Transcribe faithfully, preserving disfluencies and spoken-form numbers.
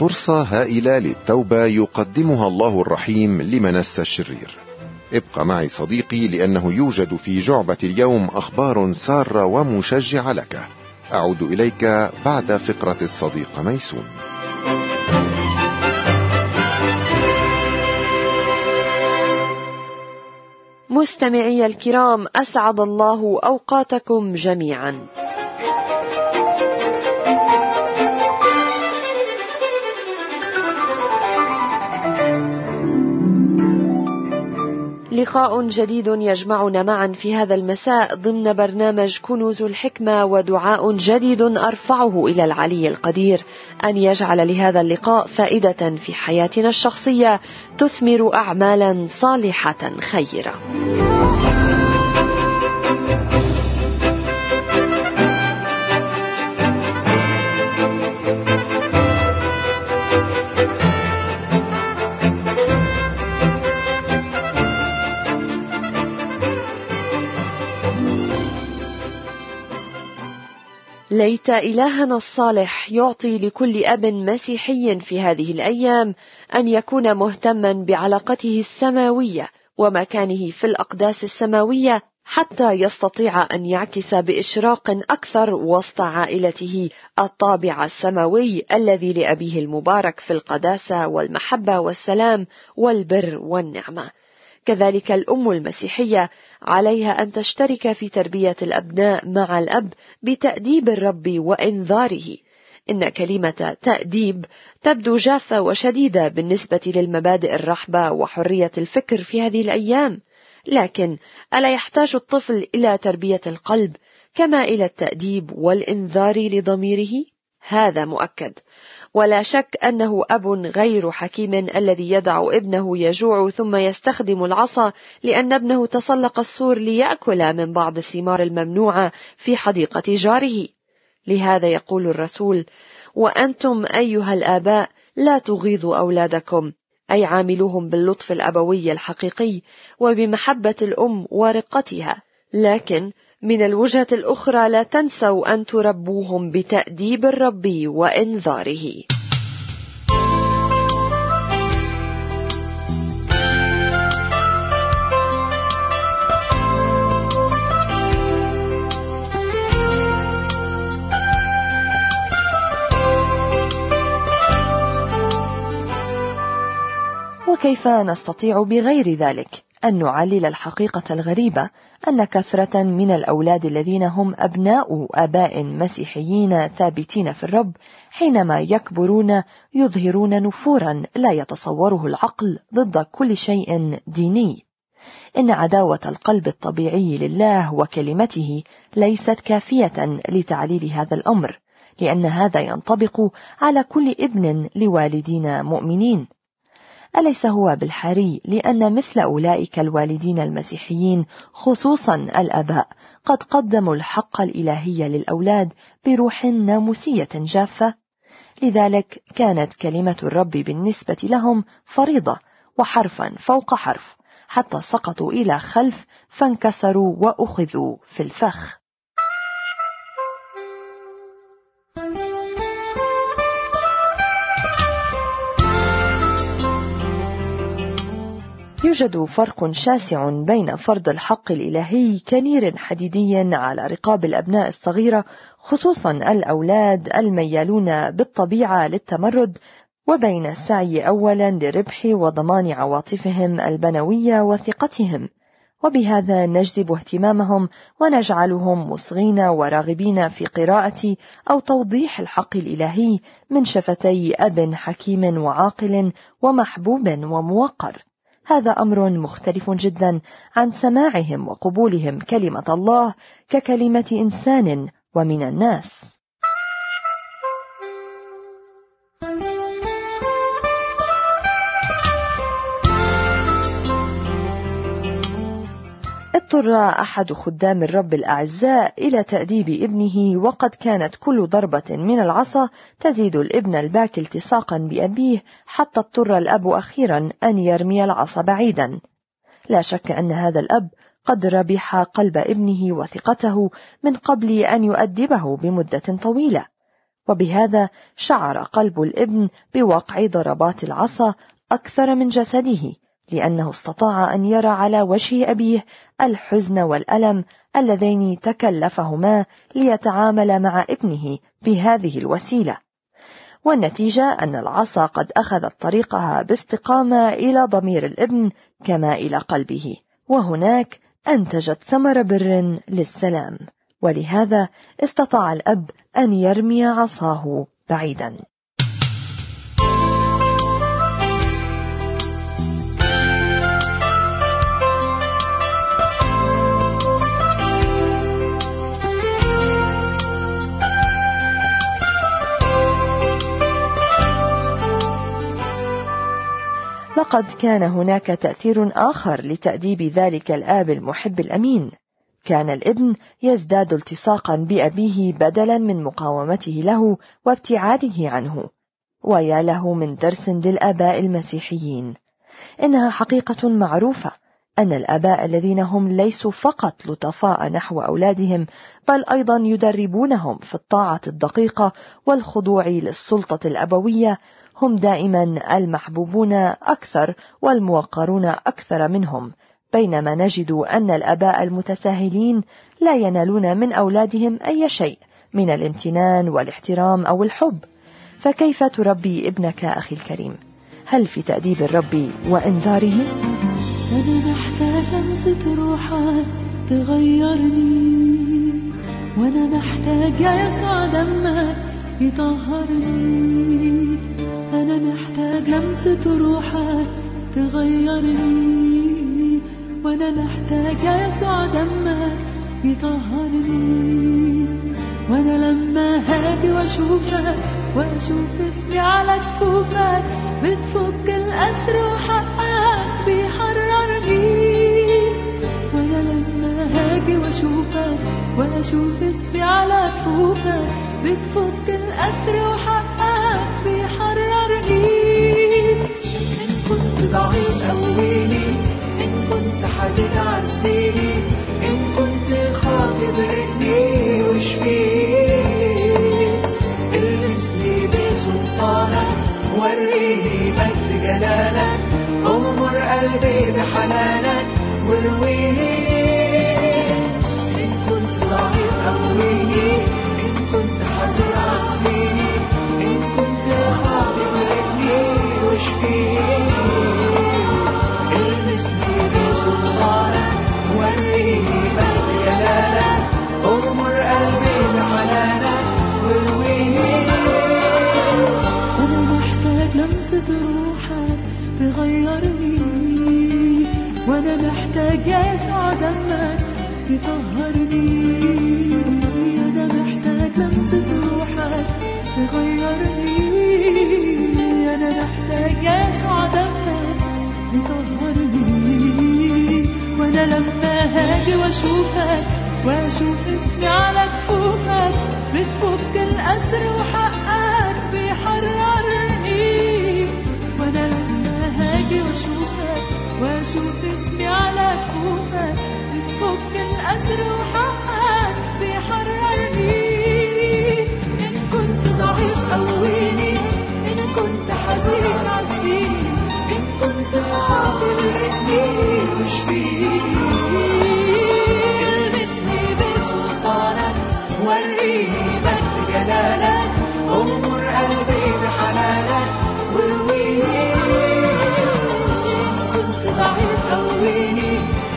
فرصة هائلة للتوبة يقدمها الله الرحيم لمنس الشرير. ابقى معي صديقي، لأنه يوجد في جعبة اليوم أخبار سارة ومشجعة لك. أعود إليك بعد فقرة الصديق ميسون. مستمعي الكرام، أسعد الله أوقاتكم جميعا. لقاء جديد يجمعنا معا في هذا المساء ضمن برنامج كنوز الحكمة، ودعاء جديد أرفعه إلى العلي القدير أن يجعل لهذا اللقاء فائدة في حياتنا الشخصية تثمر أعمالا صالحة خيرة. ليت إلهنا الصالح يعطي لكل أب مسيحي في هذه الأيام أن يكون مهتما بعلاقته السماوية ومكانه في الأقداس السماوية، حتى يستطيع أن يعكس بإشراق أكثر وسط عائلته الطابع السماوي الذي لأبيه المبارك في القداسة والمحبة والسلام والبر والنعمة. كذلك الأم المسيحية عليها أن تشترك في تربية الأبناء مع الأب بتأديب الرب وإنذاره. إن كلمة تأديب تبدو جافة وشديدة بالنسبة للمبادئ الرحبة وحرية الفكر في هذه الأيام، لكن ألا يحتاج الطفل إلى تربية القلب كما إلى التأديب والإنذار لضميره؟ هذا مؤكد. ولا شك أنه أب غير حكيم الذي يدع ابنه يجوع ثم يستخدم العصا لأن ابنه تسلق السور ليأكل من بعض الثمار الممنوعة في حديقة جاره. لهذا يقول الرسول: وأنتم أيها الآباء لا تغيظوا أولادكم، أي عاملوهم باللطف الأبوي الحقيقي وبمحبة الأم ورقتها، لكن من الوجهة الأخرى لا تنسوا أن تربوهم بتأديب الرب وإنذاره. وكيف نستطيع بغير ذلك أن نعلل الحقيقة الغريبة أن كثرة من الأولاد الذين هم أبناء آباء مسيحيين ثابتين في الرب حينما يكبرون يظهرون نفورا لا يتصوره العقل ضد كل شيء ديني. إن عداوة القلب الطبيعي لله وكلمته ليست كافية لتعليل هذا الأمر، لأن هذا ينطبق على كل ابن لوالدين مؤمنين. أليس هو بالحري لأن مثل أولئك الوالدين المسيحيين خصوصا الآباء قد قدموا الحق الإلهي للأولاد بروح ناموسية جافة؟ لذلك كانت كلمة الرب بالنسبة لهم فريضة وحرفا فوق حرف، حتى سقطوا إلى خلف فانكسروا وأخذوا في الفخ. يوجد فرق شاسع بين فرض الحق الإلهي كنير حديدي على رقاب الأبناء الصغيرة، خصوصا الأولاد الميالون بالطبيعة للتمرد، وبين السعي أولا لربح وضمان عواطفهم البنوية وثقتهم، وبهذا نجذب اهتمامهم ونجعلهم مصغين وراغبين في قراءة أو توضيح الحق الإلهي من شفتي أب حكيم وعاقل ومحبوب وموقر. هذا أمر مختلف جدا عن سماعهم وقبولهم كلمة الله ككلمة إنسان ومن الناس. اضطر أحد خدام الرب الأعزاء إلى تأديب ابنه، وقد كانت كل ضربة من العصا تزيد الابن الباكي التصاقا بأبيه، حتى اضطر الأب أخيرا أن يرمي العصا بعيدا. لا شك أن هذا الأب قد ربح قلب ابنه وثقته من قبل أن يؤدبه بمدة طويلة، وبهذا شعر قلب الابن بوقع ضربات العصا أكثر من جسده، لأنه استطاع أن يرى على وجه أبيه الحزن والألم اللذين تكلفهما ليتعامل مع ابنه بهذه الوسيلة. والنتيجة أن العصا قد أخذت طريقها باستقامة إلى ضمير الابن كما إلى قلبه، وهناك أنتجت ثمر بر للسلام، ولهذا استطاع الأب أن يرمي عصاه بعيدا. لقد كان هناك تأثير آخر لتأديب ذلك الآب المحب الأمين. كان الابن يزداد التصاقا بأبيه بدلا من مقاومته له وابتعاده عنه. ويا له من درس للآباء المسيحيين. إنها حقيقة معروفة أن الآباء الذين هم ليسوا فقط لطفاء نحو أولادهم، بل أيضا يدربونهم في الطاعة الدقيقة والخضوع للسلطة الأبوية، هم دائما المحبوبون أكثر والموقرون أكثر منهم، بينما نجد أن الآباء المتساهلين لا ينالون من أولادهم أي شيء من الامتنان والاحترام أو الحب. فكيف تربي ابنك أخي الكريم؟ هل في تأديب الرب وإنذاره؟ أنا محتاج لمسة روحك تغيرني، وأنا محتاج يا يسوع دمك يطهرني. أنا محتاج لمسة روحك تغيرني، وأنا محتاج يا يسوع دمك يطهرني. وأنا لما هاجي وأشوفك وأشوف اسمي على كفوفك، بتفك الأسر وحقك بيحررني. وأنا لما هاجي وأشوفك وأشوف اسمي على كفوفك، بتفك الأسر وحقك بيحررني. إن كنت ضعيف قويني، إن كنت حزين عزيني، إن كنت خاطي برقني واشفيني. المسني بسلطانك، وريني مجد جلالك، أغمر قلبي بحنانك ورويني. إن كنت ضعيف قويني، إن كنت حزين عزيني، إن كنت خاطي برقني واشفيني. المسني بسلطانك، وريني مجد جلالك، أغمر قلبي بحنانك ورويني. أنا محتاج لمسة روحك تغيرني، وأنا محتاج يسوع دمك يطهرني. أنا محتاج لمسة روحك تغيرني، أنا محتاج يسوع دمك يطهرني. وأنا لما هاجي وأشوفك وأشوف اسمي على كفوفك، بتفك الأسر وحقك بيحررني. وأنا لما هاجي وأشوفك وأشوف اسمي على كفوفك، بتفك الأسر وحقك بيحررني. إن كنت ضعيف قويني، إن كنت حزين عزيني، إن كنت خاطي برقني واشفيني. المسني بسلطانك، وريني مجد جلالك، أغمر قلبي بحنانك ورويني. إن كنت ضعيف قويني،